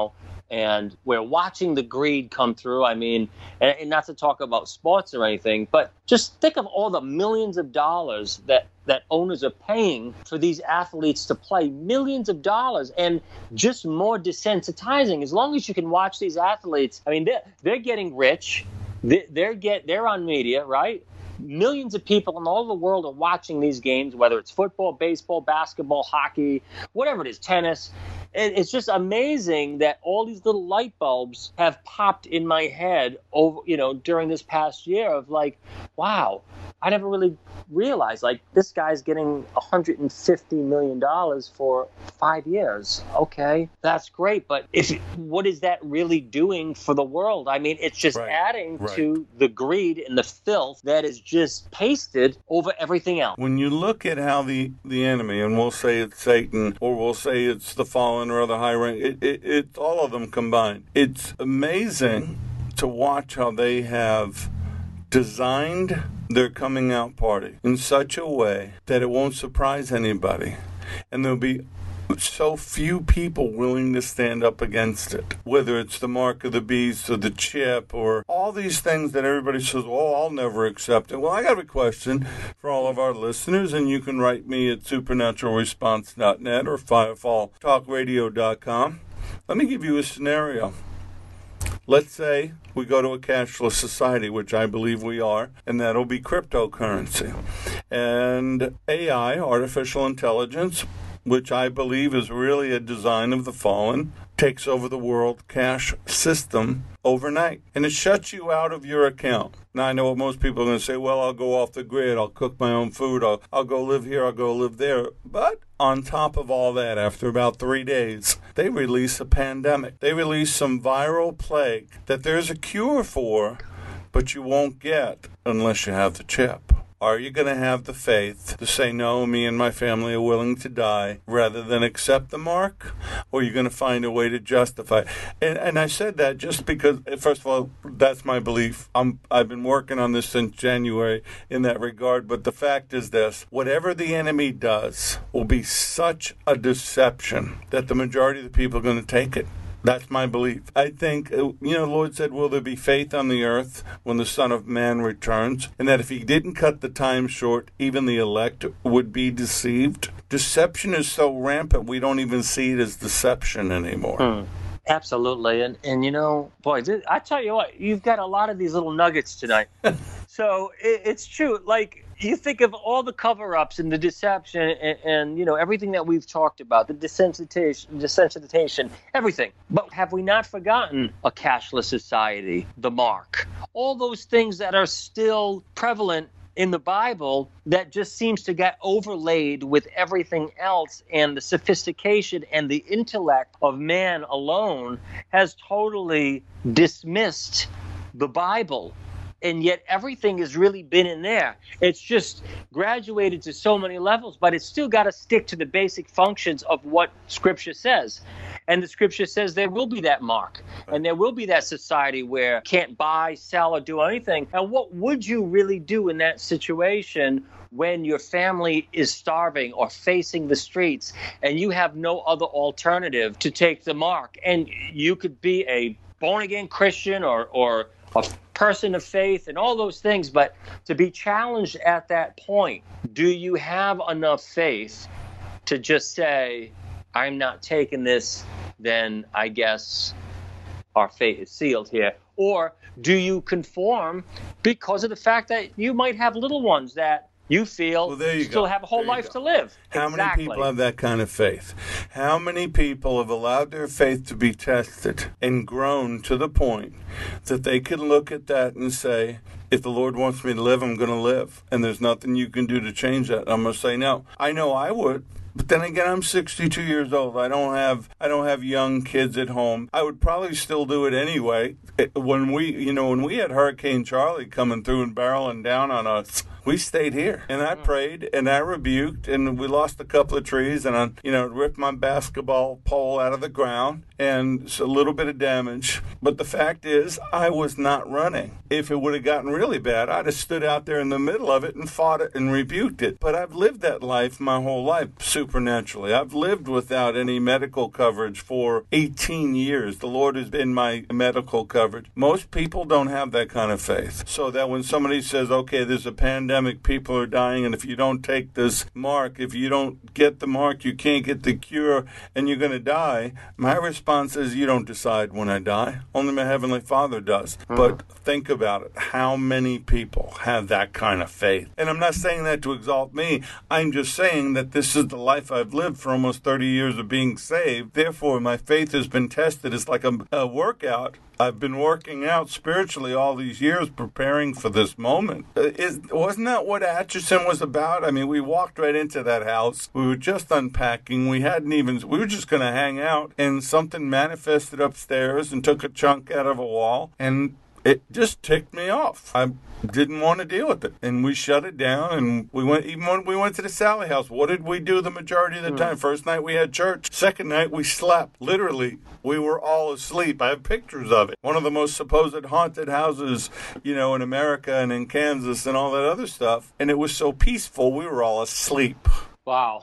and we're watching the greed come through. I mean, and, and not to talk about sports or anything, but just think of all the millions of dollars that that owners are paying for these athletes to play, millions of dollars, and just more desensitizing. As long as you can watch these athletes, I mean, they're, they're getting rich. They're, they're, get, they're on media, right? Millions of people in all the world are watching these games, whether it's football, baseball, basketball, hockey, whatever it is, tennis. It's just amazing that all these little light bulbs have popped in my head over, you know, during this past year of like, wow, I never really realized, like, this guy's getting one hundred fifty million dollars for five years. Okay, that's great. But if what is that really doing for the world? I mean, it's just right. adding right. to the greed and the filth that is just pasted over everything else. When you look at how the, the enemy, and we'll say it's Satan, or we'll say it's the fallen or other high rank, it, it, it's all of them combined. It's amazing to watch how they have designed their coming out party in such a way that it won't surprise anybody. And there'll be so few people willing to stand up against it, whether it's the mark of the beast or the chip or all these things that everybody says, oh, I'll never accept it. Well, I got a question for all of our listeners, and you can write me at supernatural response dot net or firefall talk radio dot com. Let me give you a scenario. Let's say we go to a cashless society, which I believe we are, and that'll be cryptocurrency. And A I, artificial intelligence, which I believe is really a design of the fallen, takes over the world cash system overnight. And it shuts you out of your account. Now, I know what most people are going to say, well, I'll go off the grid, I'll cook my own food, I'll, I'll go live here, I'll go live there. But on top of all that, after about three days, they release a pandemic. They release some viral plague that there's a cure for, but you won't get unless you have the chip. Are you going to have the faith to say, no, me and my family are willing to die rather than accept the mark? Or are you going to find a way to justify it? And, and I said that just because, first of all, that's my belief. I'm, I've been working on this since January in that regard. But the fact is this, whatever the enemy does will be such a deception that the majority of the people are going to take it. That's my belief. I think, you know, the Lord said, will there be faith on the earth when the Son of Man returns? And that if he didn't cut the time short, even the elect would be deceived. Deception is so rampant, we don't even see it as deception anymore. Hmm. Absolutely. And, and you know, boy, this, I tell you what, you've got a lot of these little nuggets tonight. So it, it's true. Like, you think of all the cover-ups and the deception and, and, you know, everything that we've talked about, the desensitization, desensitization, everything. But have we not forgotten a cashless society, the mark, all those things that are still prevalent in the Bible that just seems to get overlaid with everything else, and the sophistication and the intellect of man alone has totally dismissed the Bible. And yet everything has really been in there. It's just graduated to so many levels, but it's still got to stick to the basic functions of what Scripture says. And the Scripture says there will be that mark, and there will be that society where you can't buy, sell, or do anything. And what would you really do in that situation when your family is starving or facing the streets and you have no other alternative to take the mark? And you could be a born-again Christian or, or a person of faith and all those things, but to be challenged at that point, do you have enough faith to just say, I'm not taking this, then I guess our fate is sealed here? Or do you conform because of the fact that you might have little ones that you feel well, you still go. have a whole there life to live? How exactly. many people have that kind of faith? How many people have allowed their faith to be tested and grown to the point that they can look at that and say, if the Lord wants me to live, I'm going to live. And there's nothing you can do to change that. I'm going to say no. I know I would. But then again, I'm sixty-two years old. I don't have I don't have young kids at home. I would probably still do it anyway. It, when we, you know, when we had Hurricane Charlie coming through and barreling down on us, we stayed here. And I prayed and I rebuked, and we lost a couple of trees, and I, you know, ripped my basketball pole out of the ground, and it's a little bit of damage. But the fact is, I was not running. If it would have gotten really bad, I'd have stood out there in the middle of it and fought it and rebuked it. But I've lived that life my whole life supernaturally. I've lived without any medical coverage for eighteen years. The Lord has been my medical coverage. Most people don't have that kind of faith. So that when somebody says, okay, there's a pandemic, people are dying, and if you don't take this mark, if you don't get the mark, you can't get the cure, and you're going to die, my response is, you don't decide when I die. Only my Heavenly Father does. Mm. But think about it. How many people have that kind of faith? And I'm not saying that to exalt me. I'm just saying that this is the life I've lived for almost thirty years of being saved. Therefore, my faith has been tested. It's like a, a workout. I've been working out spiritually all these years preparing for this moment. Is, wasn't that what Atchison was about? I mean, we walked right into that house. We were just unpacking. We hadn't even, we were just going to hang out, and something manifested upstairs and took a chunk out of a wall, and it just ticked me off. I didn't want to deal with it, and we shut it down. And we went, even when we went to the Sally house, what did we do the majority of the time? First night we had church. Second night we slept. Literally, we were all asleep. I have pictures of it. One of the most supposed haunted houses, you know, in America and in Kansas and all that other stuff. And it was so peaceful, we were all asleep. Wow.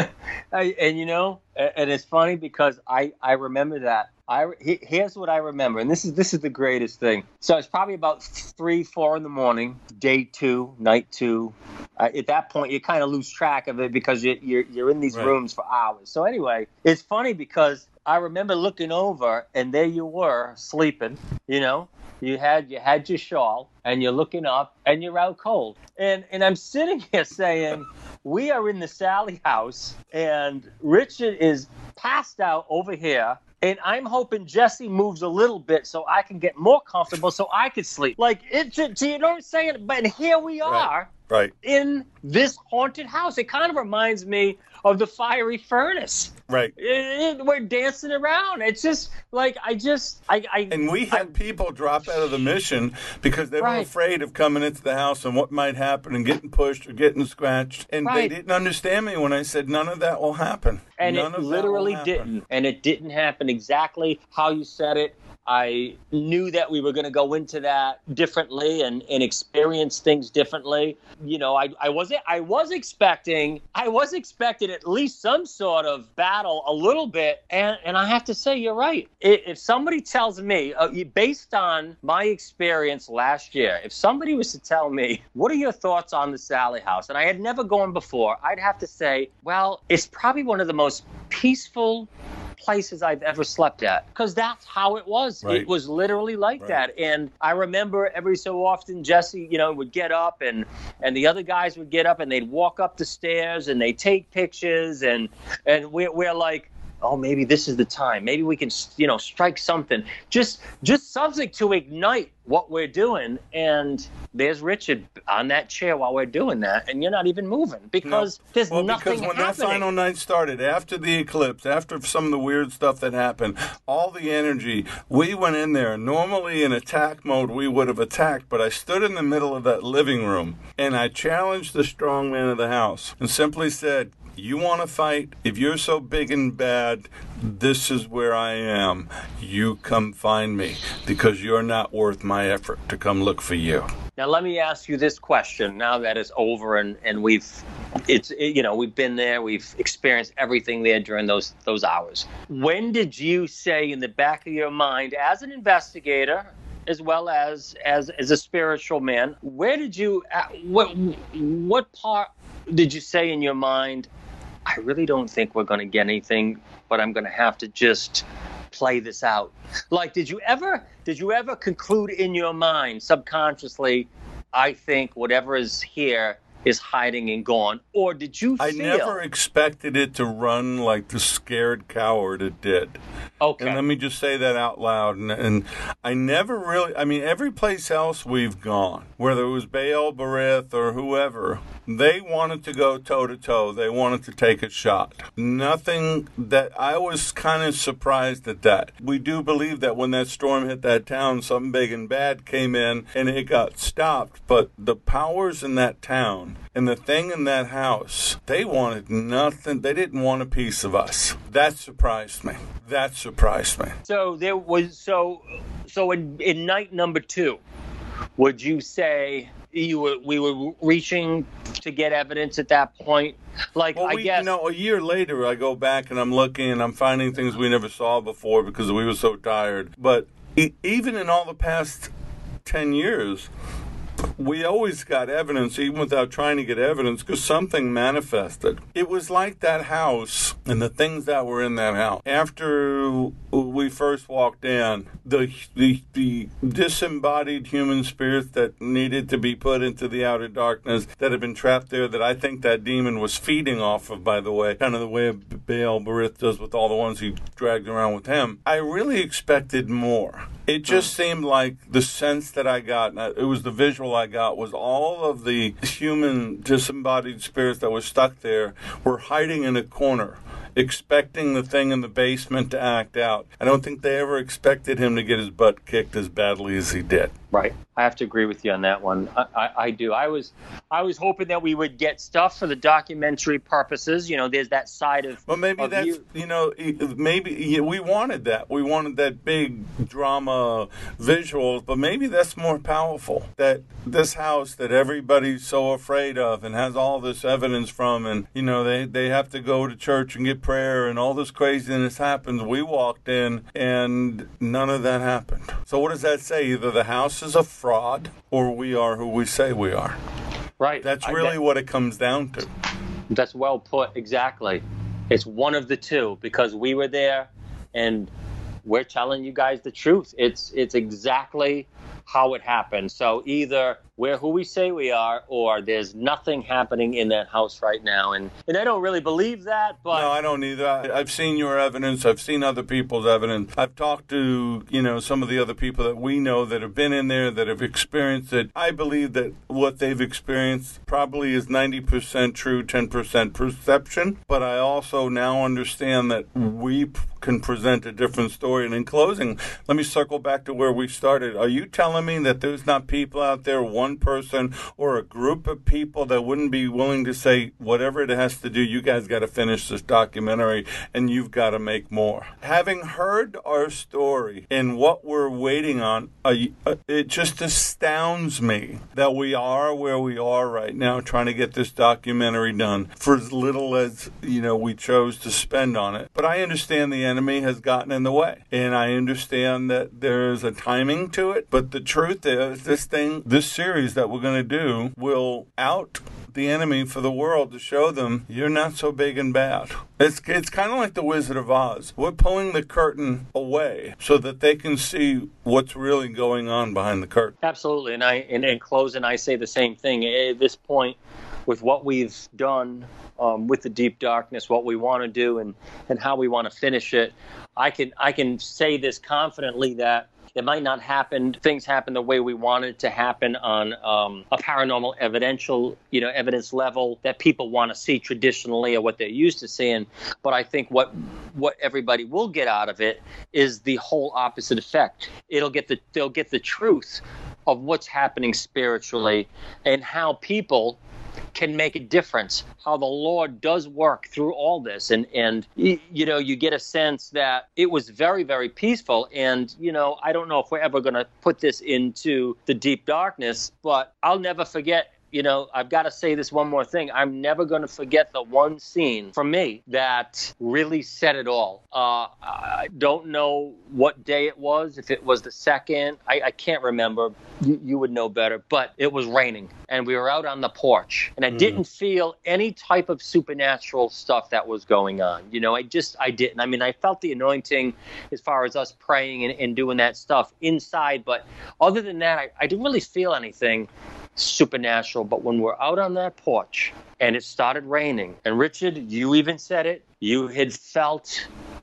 And you know, and it's funny because I, I remember that. I, here's what I remember, and this is this is the greatest thing. So it's probably about three, four in the morning, day two, night two. Uh, at that point, you kind of lose track of it because you, you're you're in these right. rooms for hours. So anyway, it's funny because I remember looking over, and there you were sleeping. You know, you had you had your shawl, and you're looking up, and you're out cold. And and I'm sitting here saying, we are in the Sally house, and Richard is passed out over here. And I'm hoping Jesse moves a little bit so I can get more comfortable so I can sleep. Like, it, you know what I'm saying? But here we are right. Right. in this haunted house. It kind of reminds me of the fiery furnace. Right. It, it, we're dancing around. It's just like, I just, I, I And we had I, people drop out of the mission because they right. were afraid of coming into the house and what might happen and getting pushed or getting scratched. And right. they didn't understand me when I said none of that will happen. And none it literally didn't. And it didn't happen exactly how you said it. I knew that we were going to go into that differently and, and experience things differently. You know, I, I wasn't, I was expecting, I was expecting at least some sort of battle a little bit. And, and I have to say, you're right. If somebody tells me, uh, based on my experience last year, if somebody was to tell me, what are your thoughts on the Sally house? And I had never gone before, I'd have to say, well, it's probably one of the most peaceful places I've ever slept at, because that's how it was. Right. It was literally like right. that. And I remember every so often Jesse, you know, would get up and and the other guys would get up and they'd walk up the stairs and they'd take pictures and and we're, we're like, oh, maybe this is the time. Maybe we can, you know, strike something. Just just something to ignite what we're doing. And there's Richard on that chair while we're doing that, and you're not even moving because no. there's well, nothing because when happening. That final night started, after the eclipse, after some of the weird stuff that happened, all the energy, we went in there. Normally in attack mode, we would have attacked, but I stood in the middle of that living room, and I challenged the strong man of the house and simply said, you want to fight? If you're so big and bad, this is where I am. You come find me because you're not worth my effort to come look for you. Now, let me ask you this question now that it's over and, and we've, it's, you know, we've been there, we've experienced everything there during those, those hours. When did you say in the back of your mind as an investigator, as well as, as, as a spiritual man, where did you, what, what part did you say in your mind, I really don't think we're going to get anything, but I'm going to have to just play this out? Like, did you ever, did you ever conclude in your mind subconsciously, I think whatever is here is hiding and gone? Or did you feel... I never expected it to run like the scared coward it did. Okay. And let me just say that out loud. And, and I never really, I mean, every place else we've gone, whether it was Baal Berith or whoever, they wanted to go toe-to-toe. They wanted to take a shot. Nothing that, I was kind of surprised at that. We do believe that when that storm hit that town, something big and bad came in and it got stopped. But the powers in that town and the thing in that house, they wanted nothing. They didn't want a piece of us. That surprised me. That surprised me. So there was, so, so in, in night number two, would you say you were, we were reaching to get evidence at that point? Like, well, I we, guess. You know, a year later, I go back and I'm looking and I'm finding things we never saw before because we were so tired. But e- even in all the past ten years, we always got evidence, even without trying to get evidence, because something manifested. It was like that house and the things that were in that house. After we first walked in, the, the the disembodied human spirits that needed to be put into the outer darkness that had been trapped there, that I think that demon was feeding off of, by the way, kind of the way Baal Berith does with all the ones he dragged around with him. I really expected more. It just seemed like the sense that I got, it was the visual I got, was all of the human disembodied spirits that were stuck there were hiding in a corner, expecting the thing in the basement to act out. I don't think they ever expected him to get his butt kicked as badly as he did. Right. I have to agree with you on that one. I, I, I do. I was I was hoping that we would get stuff for the documentary purposes. You know, there's that side of Well, maybe of that's, you. you know, maybe yeah, we wanted that. We wanted that big drama visuals, but maybe that's more powerful. That this house that everybody's so afraid of and has all this evidence from, and, you know, they, they have to go to church and get prayer and all this craziness happens. We walked in and none of that happened. So what does that say? Either the house is a fraud or we are who we say we are. Right. That's I- really that- what it comes down to. That's well put. Exactly. It's one of the two, because we were there and we're telling you guys the truth. It's it's exactly how it happened. So either we're who we say we are, or there's nothing happening in that house right now. And and I don't really believe that, but No, I don't either. I, I've seen your evidence. I've seen other people's evidence. I've talked to, you know, some of the other people that we know that have been in there, that have experienced it. I believe that what they've experienced probably is ninety percent true, ten percent perception. But I also now understand that we p- can present a different story. And in closing, let me circle back to where we started. Are you telling me that there's not people out there, one person or a group of people that wouldn't be willing to say, whatever it has to do, you guys got to finish this documentary and you've got to make more? Having heard our story and what we're waiting on, uh, it just astounds me that we are where we are right now trying to get this documentary done for as little as, you know, we chose to spend on it. But I understand the enemy has gotten in the way, and I understand that there's a timing to it. But the truth is, this thing, this series that we're going to do will out the enemy for the world to show them you're not so big and bad. It's it's kind of like the Wizard of Oz. We're pulling the curtain away so that they can see what's really going on behind the curtain. absolutely. And I and in closing, I say the same thing. At this point, with what we've done um, with the Deep Darkness, what we want to do, and and how we want to finish it, I can I can say this confidently that it might not happen. Things happen the way we want it to happen on um, a paranormal evidential, you know, evidence level that people want to see traditionally or what they're used to seeing. But I think what what everybody will get out of it is the whole opposite effect. It'll get the they'll get the truth of what's happening spiritually and how people can make a difference, how the Lord does work through all this. And, and you know, you get a sense that it was very, very peaceful. And, you know, I don't know if we're ever going to put this into the Deep Darkness, but I'll never forget. You know, I've got to say this one more thing. I'm never going to forget the one scene from me that really said it all. Uh, I don't know what day it was, if it was the second. I, I can't remember. You, you would know better. But it was raining, and we were out on the porch, and I mm. didn't feel any type of supernatural stuff that was going on. You know, I just, I didn't. I mean, I felt the anointing as far as us praying and, and doing that stuff inside. But other than that, I, I didn't really feel anything supernatural. But when we're out on that porch and it started raining, and Richard, you even said it, you had felt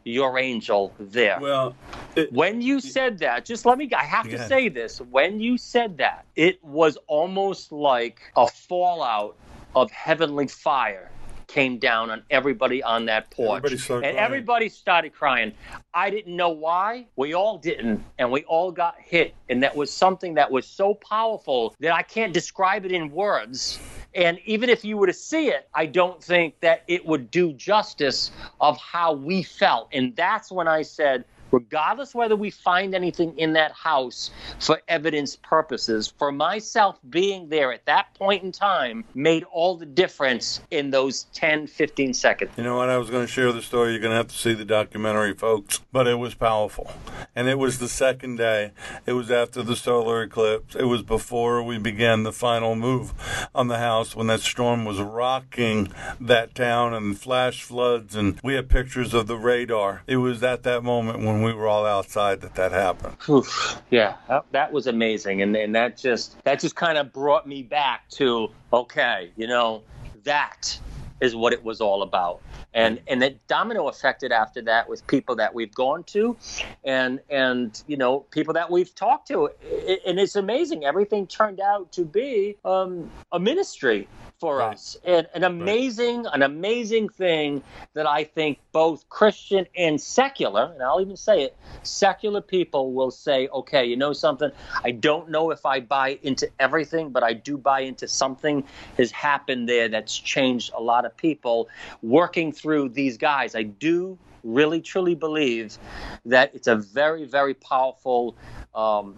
your angel there. Well, it, when you said that, just let me, I have to yeah. say this. When you said that, it was almost like a fallout of heavenly fire came down on everybody on that porch. Everybody started and crying. everybody started crying. I didn't know why. We all didn't. And we all got hit. And that was something that was so powerful that I can't describe it in words. And even if you were to see it, I don't think that it would do justice of how we felt. And that's when I said, regardless whether we find anything in that house for evidence purposes, for myself being there at that point in time made all the difference in those ten, fifteen seconds. You know what? I was going to share the story. You're going to have to see the documentary, folks. But it was powerful. And it was the second day. It was after the solar eclipse. It was before we began the final move on the house when that storm was rocking that town and flash floods. And we had pictures of the radar. It was at that moment when we were all outside that that happened. Oof, yeah, that, that was amazing. And, and that just that just kind of brought me back to, okay, you know, that is what it was all about. And and the domino affected after that with people that we've gone to and, and you know, people that we've talked to. And it's amazing. Everything turned out to be um, a ministry for right. us. And an amazing, right. an amazing thing that I think both Christian and secular, and I'll even say it, secular people will say, okay, you know something? I don't know if I buy into everything, but I do buy into something has happened there that's changed a lot of people working through these guys. I do really, truly believe that it's a very, very powerful um,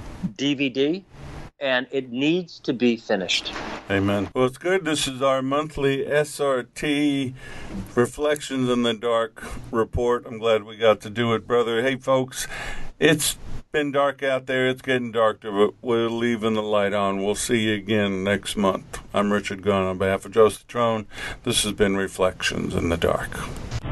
D V D. And it needs to be finished. Amen. Well, it's good. This is our monthly S R T Reflections in the Dark report. I'm glad we got to do it, brother. Hey, folks, it's been dark out there. It's getting darker, but we're leaving the light on. We'll see you again next month. I'm Richard Gunn on behalf of Joseph Trone. This has been Reflections in the Dark.